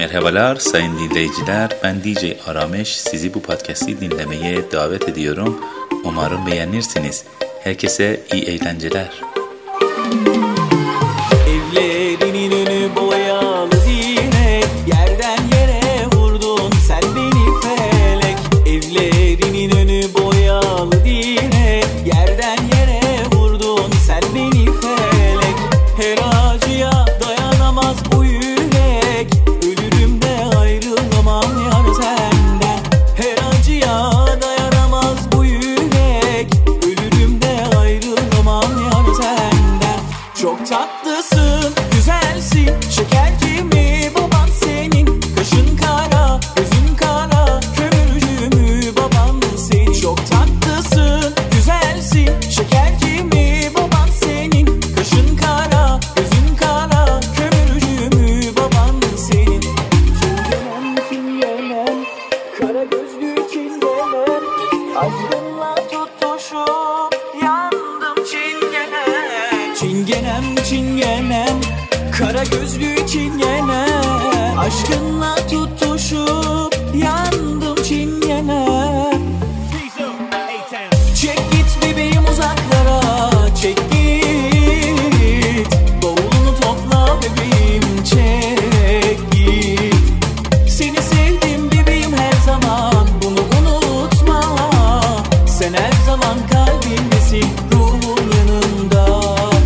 Merhabalar sayın dinleyiciler, ben DJ Arameş. Sizi bu podcast'i dinlemeye davet ediyorum. Umarım beğenirsiniz. Herkese iyi eğlenceler. Evlerinin önü boyalı direk, yerden yere vurdun sen beni felek. Evlerinin önü boyalı direk, yerden yere vurdun sen beni felek. Her acıya dayanamaz bu yürek, ölürüm de ayrılamam yar senden. Her acıya dayanamaz bu yürek, ölürüm de ayrılamam yar senden. Çok tatlısın, güzelsin, şeker gibi baban senin. Kaşın kara, gözün kara, kömürcü mü baban senin. Çok tatlısın, güzelsin, şeker gibi baban senin. Kaşın kara, gözün kara, kömürcü mü baban senin. Çingenem, çingenem, kara gözlü çingenem, aşkınla tutuşup yandım çingenem. Çingenem, çingenem, kara gözlü çingenem, aşkınla tutuşup yandım çingenem. Çek git bebeğim uzaklara, çek git. Bavulunu topla bebeğim, çek git. Seni sevdim bebeğim her zaman, bunu unutma. Sen her zaman kalbimdesin, ruhum yanında.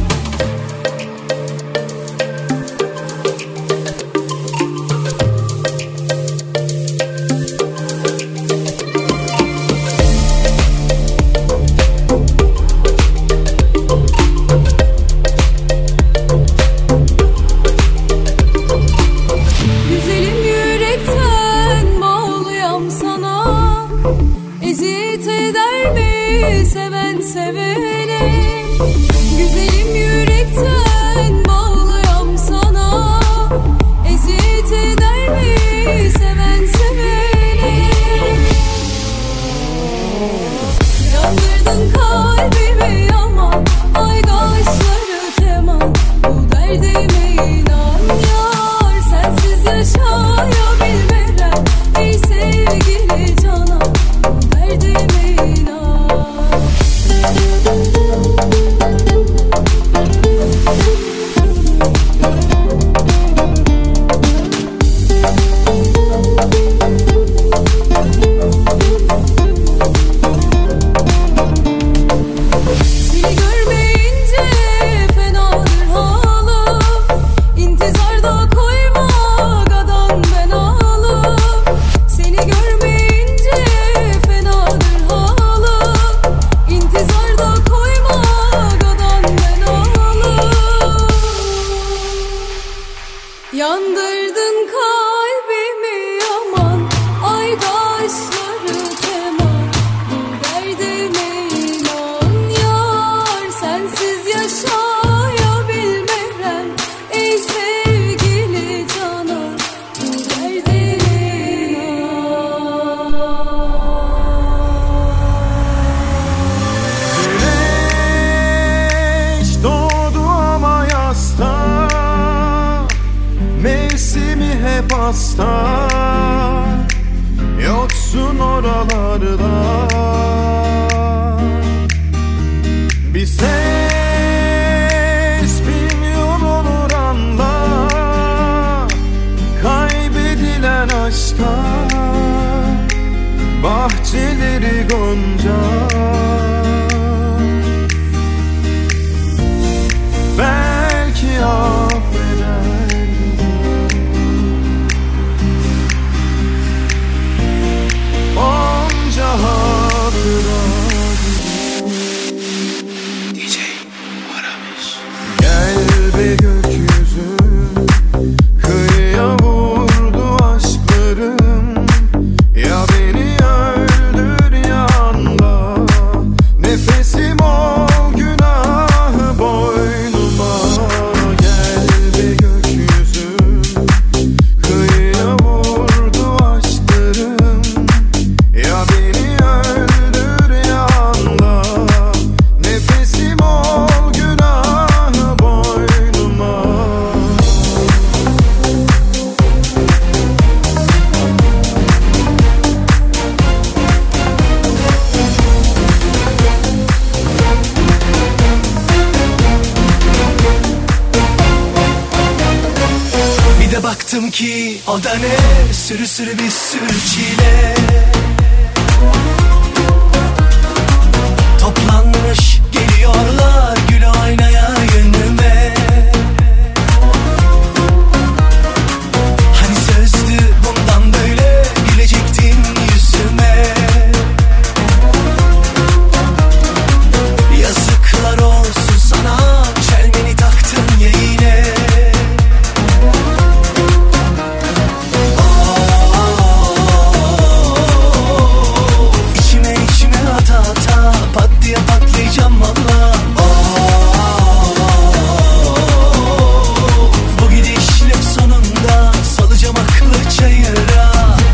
Güzelim yürekten bağlıyam sana. Eziyet eder mi seven sevene? Güzelim yürekten bağlıyam sana. Eziyet eder mi seven sevene? Yandırdın kalbimi yaman, aydaşları keman. Bu derdime inan yar, sensiz yaşayabilmem. Ey sevgili canan, bu derdime inan. Seni görmeyince fenadır halim. İntizarda koyma gadan ben ağlam. Seni görmeyince fenadır halim. İntizarda koyma gadan ben ağlam. Yandırdın kalbimi yaman, aydaşları keman. Bu derdime inan yar, sensiz yaşayabilmem. Ey sevgili canan, bu derdime inan. Güneş doğdu ama yasta, mevsimi hep hasta. Yoksun oralarda, bir ses bilmiyor olur anla. Kaybedilen aşka, bahçeleri gonca. Belki affeder onca hatıra. DJ Arameş. Gel be gökyüzü, kıyıya vurdu aşklarım. Ya beni öldür ya anla, nefesim ol günahı boynuma. Gel baktım ki o da ne, sürü sürü bir sürü çile. Toplanmış geliyorlar gül oynaya yönüme. Hani sözdü bundan böyle gülecektin yüzüme. Yazıklar olsun sana, çelmeni taktın ya yine. İçime ata ata pat diye patlayacağım valla. Bu gidişle sonunda salacağım aklı çayıra.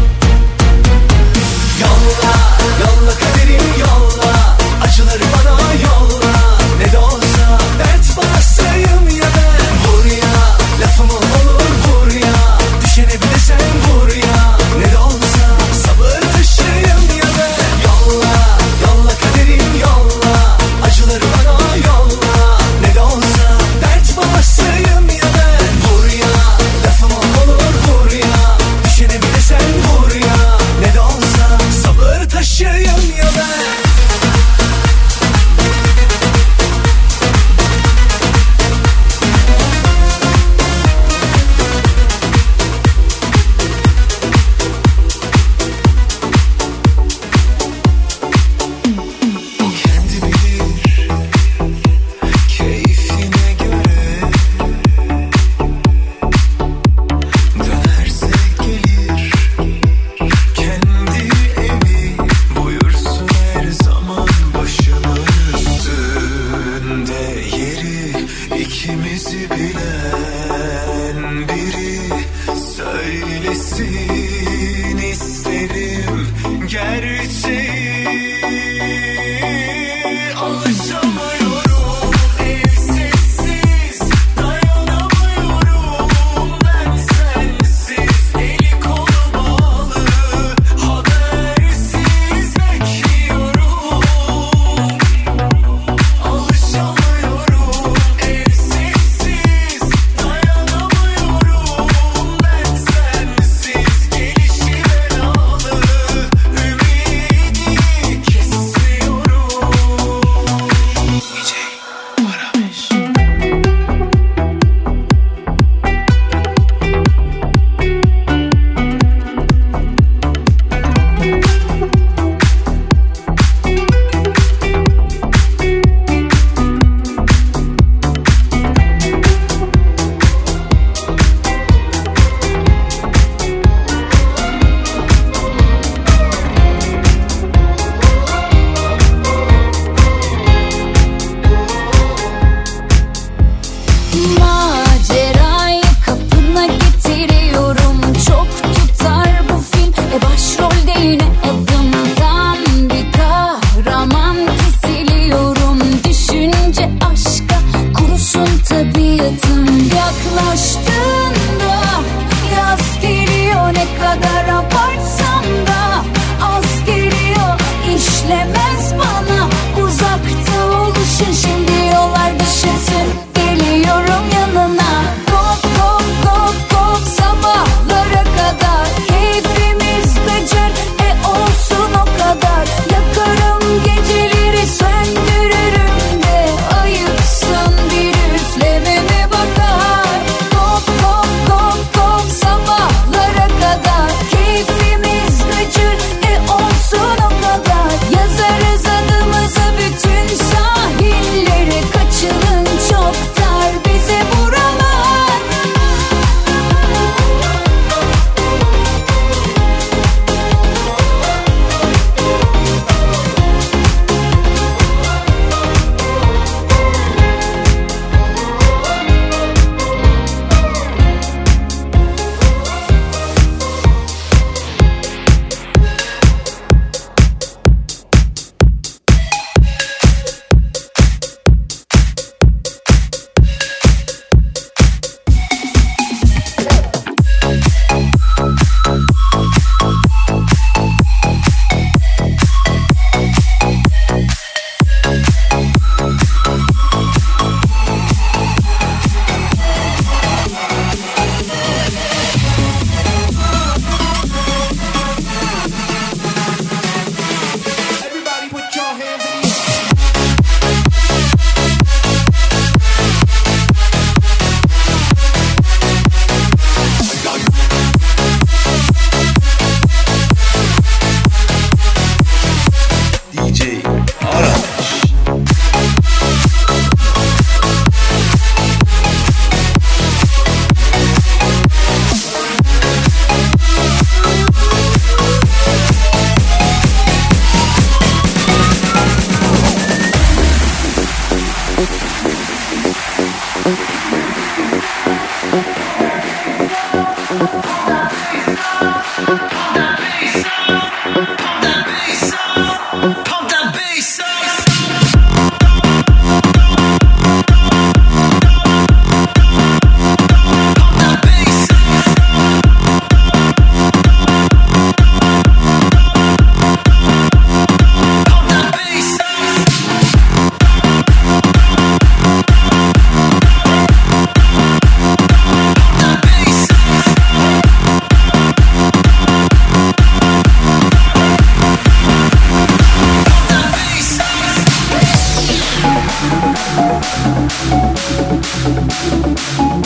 Yolla, yolla kaderim yolla, acıları bana yolla. Ne de olsa dert basayım ya ben. Vur ya, lafımı olur vur ya, düşene bir de sen vur ya. Ne de olsa sabır taşıyım ya ben. Yolla, yolla kaderim yolla, acıları bana yolla. Ne de olsa dert basayım ya ben. Vur ya, lafımı olur vur ya, düşene bir de sen vur ya. Ne de olsa sabır taşıyım ya ben. O kendi bilir keyfine göre, dönerse gelir kendi evi, buyursun her zaman başımın üstünde yeri. İkimizi bilen biri söylesin isterim gerçeği. Alışamıyorum evsizsiz, dayanamıyorum ben sensiz. Eli kolu bağlı, habersiz bekliyorum. Alışamıyorum evsizsiz, dayanamıyorum ben sensiz. Gelişi belalı, ümidi kesiyorum. DJ Arameş. Macerayı kapına getiriyorum. Çok tutar bu film. Başrolde yine adımdan bir kahraman kesiliyorum. Düşünce aşka kurusun tabiatım. Yaklaştığında yaz geliyor, ne kadar abartsam da az geliyor. İşlemez bana uzakta oluşun, şimdi yollar düşünsün. Geliyorum yanına, kop kop kop kop sabahlara kadar. Keyfimiz gıcır, olsun o kadar. Yakarım geceleri, söndürürüm de ayıpsın bir üflememe bakar. Kop kop kop kop sabahlara kadar. Keyfimiz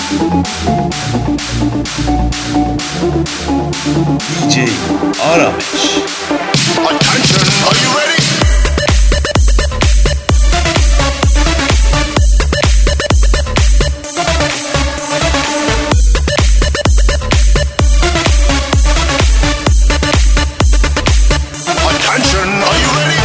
DJ Aramesh. Attention, are you ready? Attention, are you ready?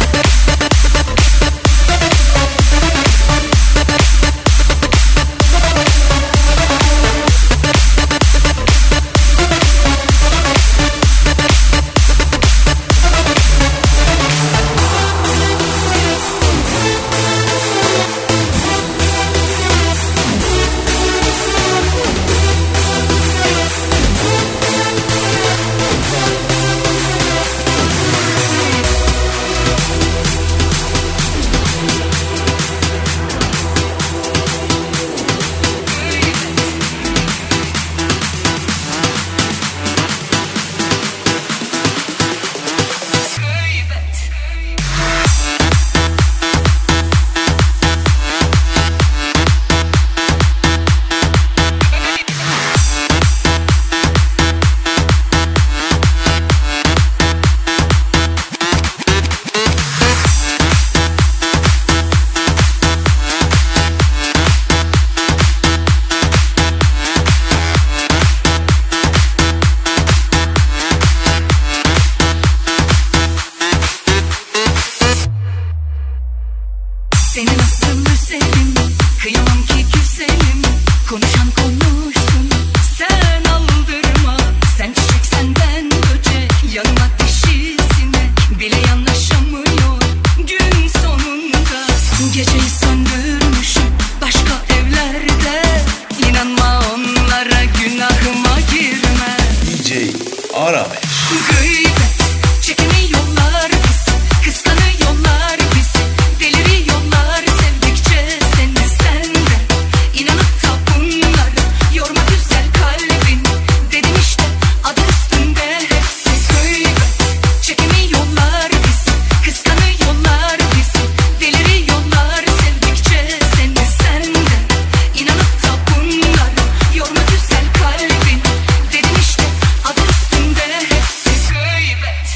Seni nasıl üzerim, kıyamam ki güzelim. Konuşan konuşsun, sen aldırma. Sen çiçek senden böcek, yanıma dişisine bile yanaşamıyor gün sonunda. Geceyi söndürmüşüm başka evlerde. İnanma onlara, günahıma girme. DJ Aramesh. Gıybet çekemiyorlar bizi, kıskanıyorlar bizi, deliriyorlar sevdikçe seni sende. İnanıp da bunlara yorma güzel kalbin, dedim işte adı üstünde hepsi. Gıybet çekemiyorlar bizi, kıskanıyorlar bizi, deliriyorlar sevdikçe seni sende. İnanıp da bunlara yorma güzel kalbin, dedim işte adı üstünde hepsi. Gıybet.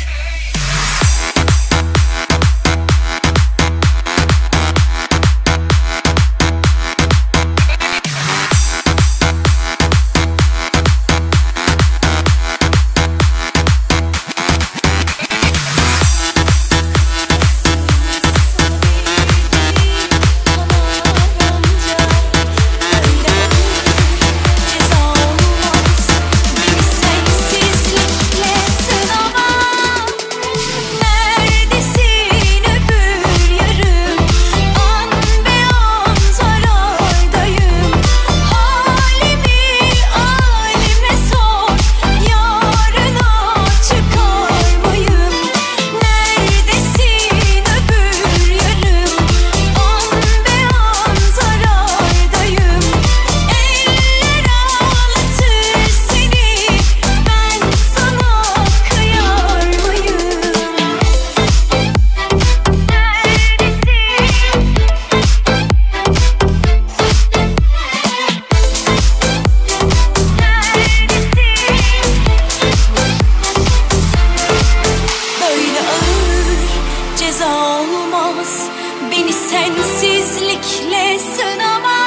Neredesin öbür yarım? An be an saraydayım. Halimi alime sor, yarına çıkar mıyım? Neredesin öbür yarım? An be an saraydayım. Eller ağlatır seni, ben sana kıyar mıyım? Böyle ağır ceza olmaz, beni sensizlikle sınama.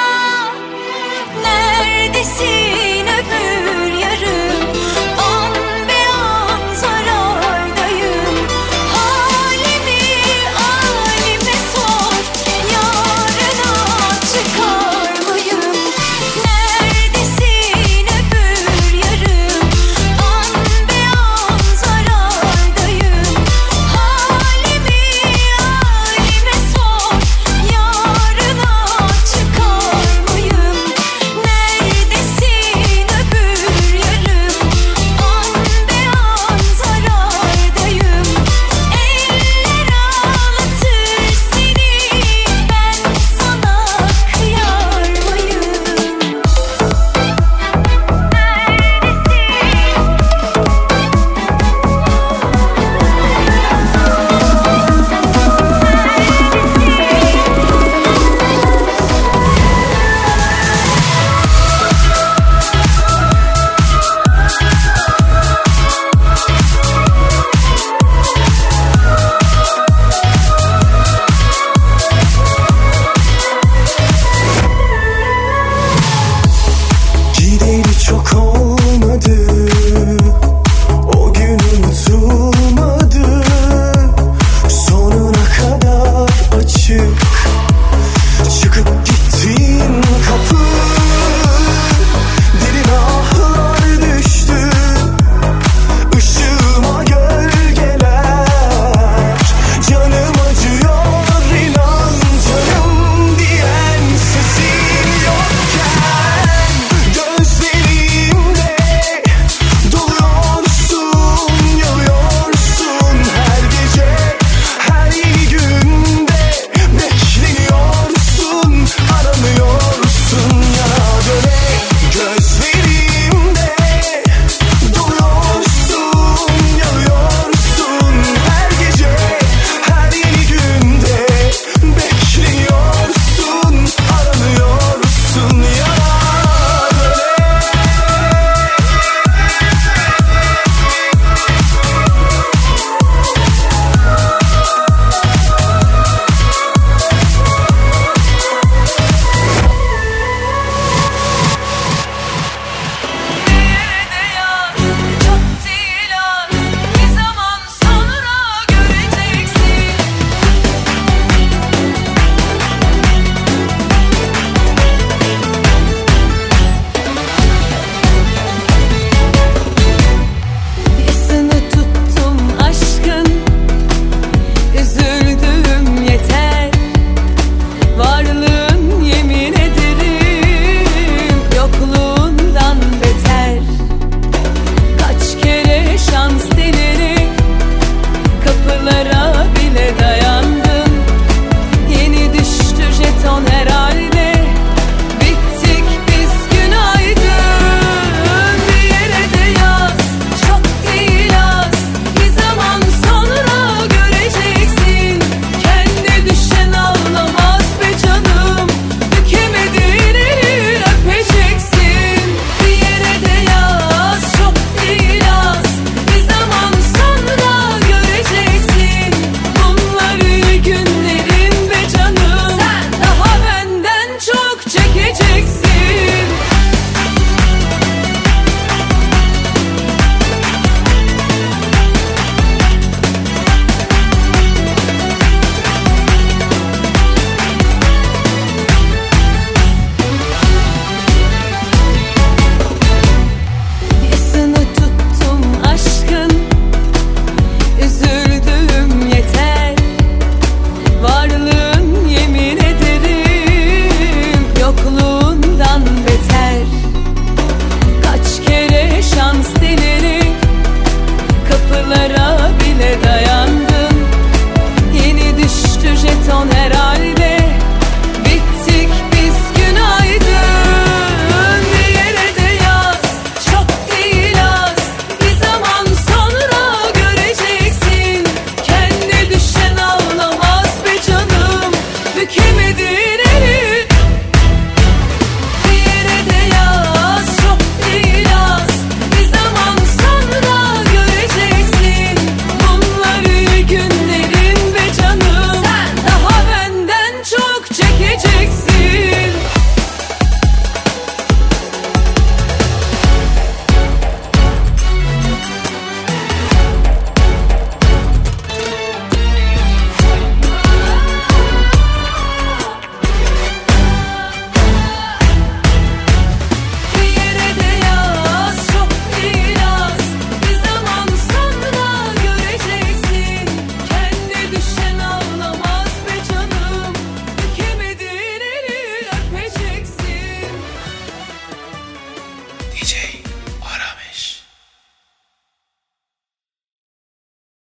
Neredesin öbür yarım? An be an saraydayım. Halimi alime sor, yarına çıkar mıyım? Neredesin öbür yarım? An be an saraydayım. Halimi alime sor, yarına çıkar mıyım? Neredesin DJ